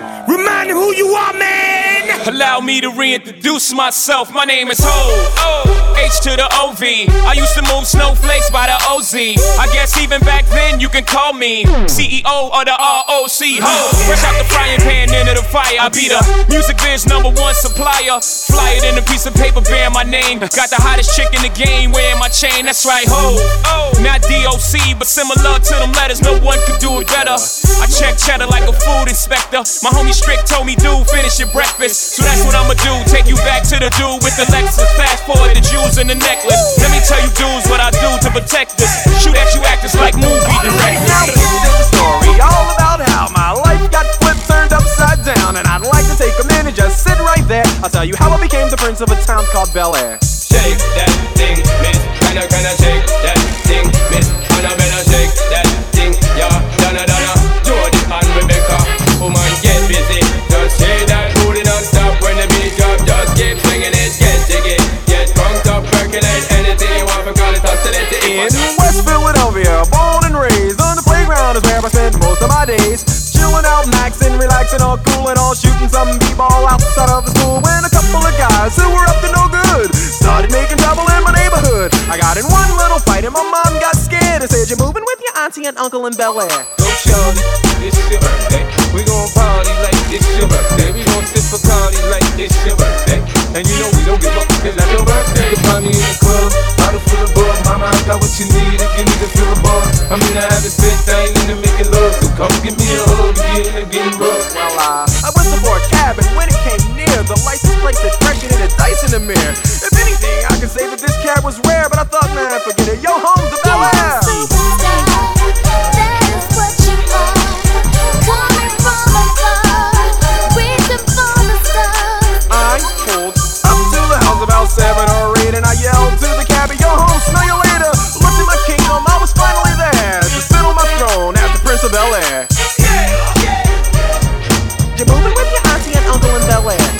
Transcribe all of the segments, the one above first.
Remind them who you are, man. Allow me to reintroduce myself. My name is Ho, H to the OV. I used to move snowflakes by the OZ. I guess even back then you can call me CEO of the ROC. Ho, fresh out the frying pan into the fire. I be the music biz #1 supplier. Fly it in a piece of paper bearing my name. Got the hottest chick in the game wearing my chain. That's right, Ho. Not DOC, but similar to them letters. No one could do it better. I check cheddar like a food inspector. My homie Strick told me, dude, finish your breakfast. So that's what I'ma do. Take you back to the dude with the Lexus. Fast forward the jewels and the necklace. Let me tell you dudes what I do to protect this. Shoot at you actors like movie directors. Now this is a story all about how my life got flipped, turned upside down. And I'd like to take a minute, just sit right there. I'll tell you how I became the prince of a town called Bel Air. Shake that thing, miss. Kinda shake that thing, miss. Better shake that thing, yeah. Donna, Jody and Rebecca. Woman, get busy. Just shake that booty non-stop when the beat drop. Just keep swinging it, get jiggy. Get drunk up, percolate anything you want for call it oscillate. In West Philadelphia, born and raised on the playground is where I spend most of my days. Chilling out, maxing, relaxing, all cool and all shooting some b-ball outside of the school. When a couple of guys who were up to no good started making trouble in my neighborhood. I got in one little fight and my mom got scared and said, "You're moving with your auntie and uncle in Bel Air." Go shorty, it's your birthday. We gon' party like it's your birthday. We gon' sip for party like it's your birthday. And you know we don't give up, it's not your birthday. You can find me in the club, bottle full of bug. Mama, I got what you need if you need to feel a buzz. I'm in the habit, spit, I ain't into making love. So come give me a hug, getting rough. Well, I whistled for a cab and when it came near, the license plate said fresh and it had dice in the mirror. If anything, I could say that this cab was rare, but I thought, man, forget it. Yo, home to Bel Air. I pulled up to the house about 7 or 8 and I yelled to the cabbie, "Yo, home, smell you later." Looked at my kingdom, I was finally there to sit on my throne as the Prince of Bel Air. You're moving with your auntie and uncle in Bel Air.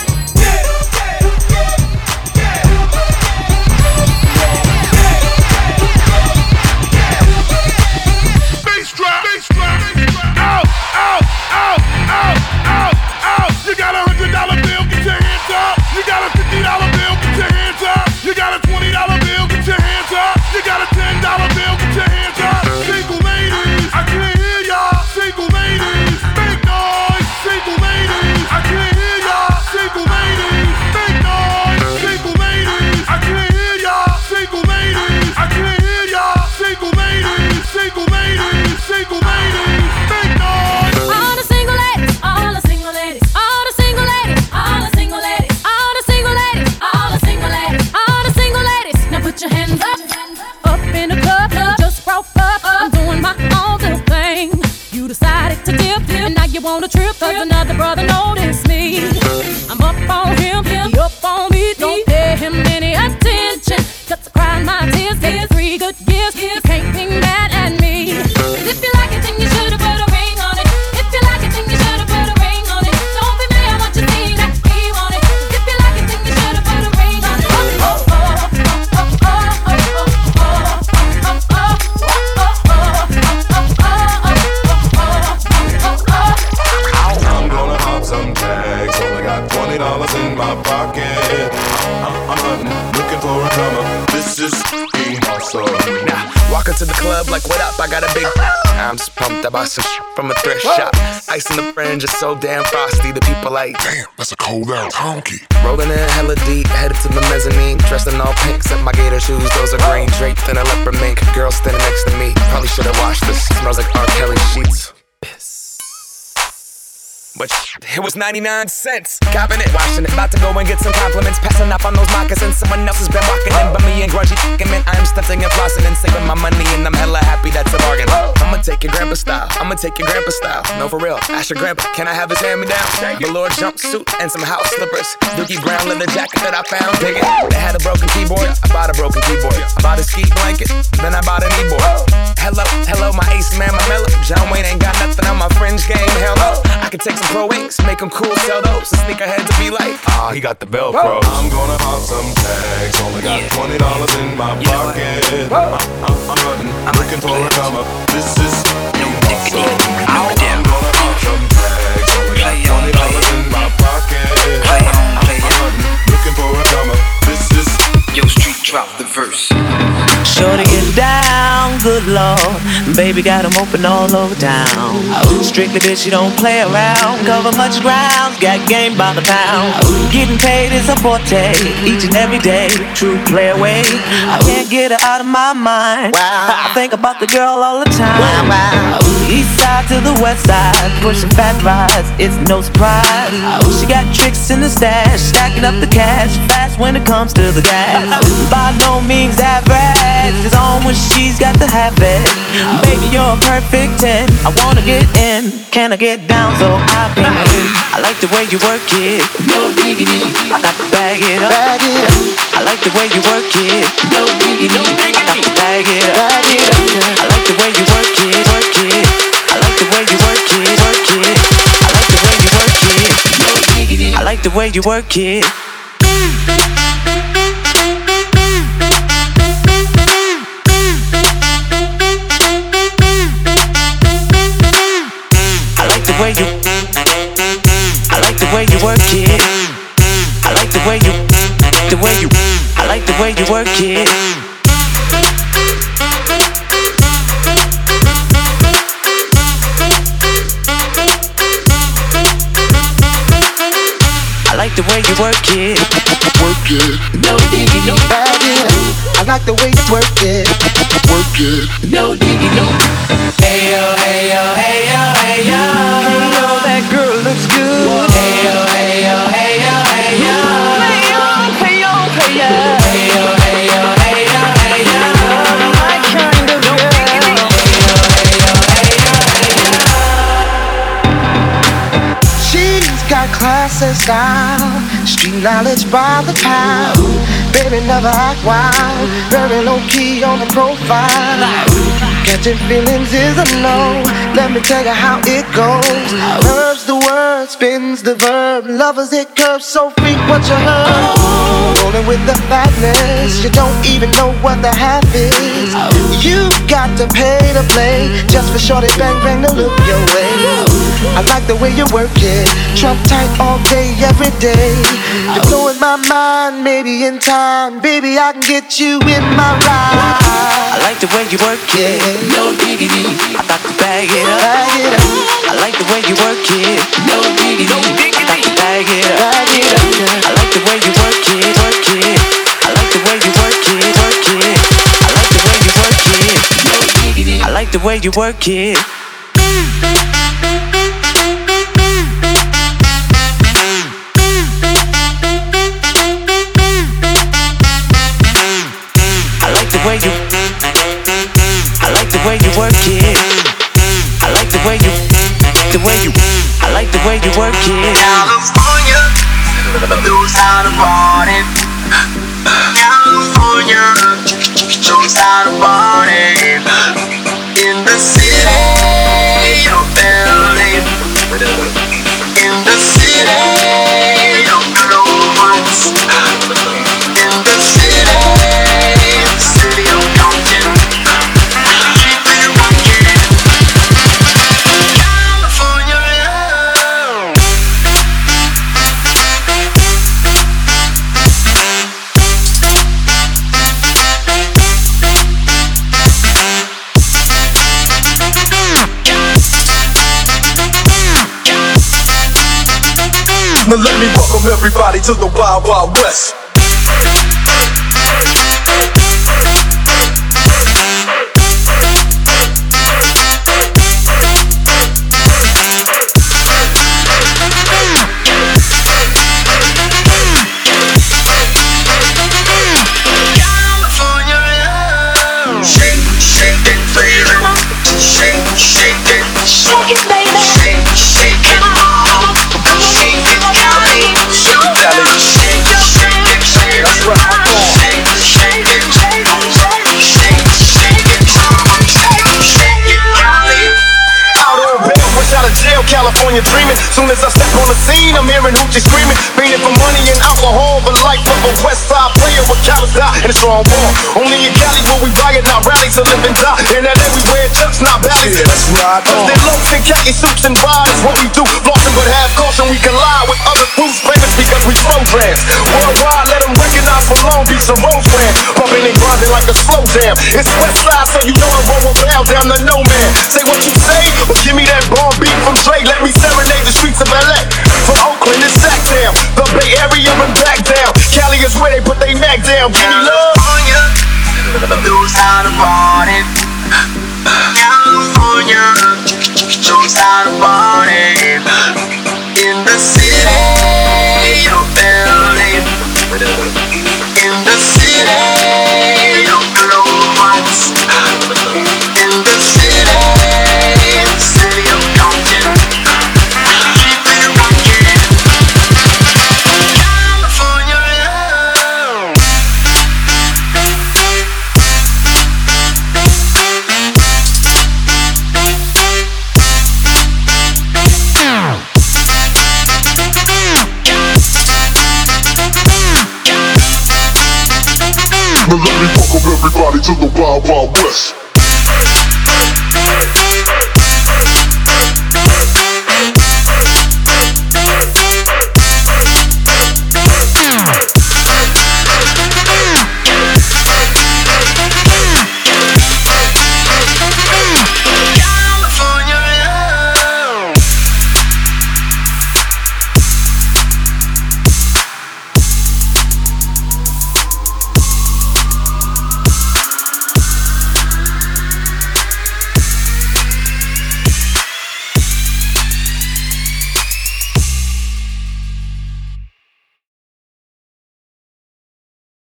Out, out, out, out, out, out. You got $100 bill, get your hands up. You got a $50 bill, get your hands up. You got a $20 bill, get your hands up. You got a $10 bill, get your hands up. Single ladies, I can't hear y'all. Single ladies, make noise. Single ladies, I can't hear y'all. Single ladies, make noise. Single ladies, I can't hear y'all. Single ladies, I can't hear y'all. Single ladies, single ladies, single ladies, make noise. All the single ladies, all the single ladies, all the single ladies, all the single ladies, all the single ladies, all the single ladies, all the single ladies. Now put your hands up, up in the club, just broke up. I'm doing my own little thing. You decided to dip, and now you wanna trip, cause another brother noticed me. I'm up on him, he up on me. Don't pay him any attention, cause I cried my tears, gave 3 good years. You can't be mad at me. If you like it, then you should've put a ring on it. If you like it, then you should've put a ring on it. Don't be mad what you see that he want it. If you like it, then you should've put a ring on it. I'm gonna hop some tags. Only got $20 in my pocket. I'm hunting, looking for a comer. This is awesome. Now, walking to the club like, what up? I got a big. I'm just pumped. I bought some from a thrift shop. Ice in the fringe is so damn frosty. The people like, Damn, that's a cold ass honky. rolling in hella deep, headed to the mezzanine. Dressed in all pink, except my gator shoes. Those are green, draped in a leopard mink. Girl standing next to me. Probably should've washed this. Smells like R. Kelly sheets. But it was 99 cents. Copping it, washing it, about to go and get some compliments. Passing up on those moccasins. Someone else has been walking in, but me and grungy fucking man. I'm stunting and flossing and saving my money, and I'm hella happy that's a bargain. I'ma take your grandpa style. I'ma take your grandpa style. No, for real. Ask your grandpa, can I have his hand-me-down? Velour jumpsuit and some house slippers. Dookie brown leather jacket that I found. Dig it. They had a broken keyboard. I bought a broken keyboard. I bought a ski blanket. Then I bought a kneeboard. Hello, hello, my ace man, my mellow. John Wayne ain't got nothing on my fringe game. Hell no. I could take some pro wings, make them cool, sell those. And sneakerheads to be like, he got the Velcro. I'm gonna pop some tags. Only got $20 in my pocket. I'm hunting, I'm looking for a come up. This is awesome. I'm gonna pop some tags. Only got $20 Baby got them open all over town. Strictly bitch, you don't play around. Cover much ground, got game by the pound. Getting paid is a forte, each and every day. True play away, I can't get her out of my mind. I think about the girl all the time. East side to the west side, pushing fat rides, it's no surprise. She got tricks in the stash, stacking up the cash fast when it comes to the gas. By no means average, it's on when she's got to have it. Baby, you're a perfect 10. I wanna get in, can I get down so I can win? I like the way you work it, no diggity. I got to bag it up, bag it up. I like the way you work it, no diggity, no diggity. I got to bag it up, bag it up. I like the way you work it, work it. I like the way you work it, work it. I like the way you work it, no diggity. I like the way you work it. I like the way you work it. I like the way you, I like the way you work it. I like the way you work it. Work it. No diggy, no bag it up. I like the way you work it. Work it. No diggy, no. Hey yo, hey yo, hey yo, hey yo. You know that girl looks good. Hey yo, hey yo, hey yo, hey yo. Hey yo, hey yo, hey yo. Hey yo, hey yo, hey yo, hey yo. My kind of girl. Hey yo, hey yo, hey yo, hey yo. She's got class and style, street knowledge by the pound. Baby never act wild, very low key on the profile. Catching feelings is a no, let me tell you how it goes. Curves the word, spins the verb, lovers it curves so frequent you heard. Rolling with the fatness, you don't even know what the half is. You got to pay to play, just for shorty bang bang to look your way. I like the way you work it, trump tight all day, every day. You're blowing my mind, maybe in time, baby I can get you in my ride. I like the way you work it, no diggity. I got to bag it up, bag it up. I like the way you work it, no diggity, no diggity. I got to bag it up, bag it up. I like the way you work it, work it. I like the way you work it, work it. I like the way you work it, no diggity. I like the way you work it. I like the way you work it. I like the way you, I like the way you work it. California knows how to party. California knows how to party. In the city of LA, in the city of good old ones, in the city of Compton. Now let me welcome everybody to the Wild Wild West. California dreaming. Soon as I step on the scene, I'm hearing hoochie screaming. Fiending for money and alcohol, the life of a West Side player with callous eye and a strong ball. Only in Cali will we riot, not rally to live and die. In LA we wear chucks, not valleys. Yeah, that's right. Cause they're loafs and khaki suits and ride is what we do. Flossing but have caution, we collide with other groups famous because we slow trans. Worldwide, let them recognize from Long Beach to Rose Brand. Pumping and grinding like a slow jam. It's West Side, so you know I roll down to no man. Now let me welcome everybody to the Wild Wild West.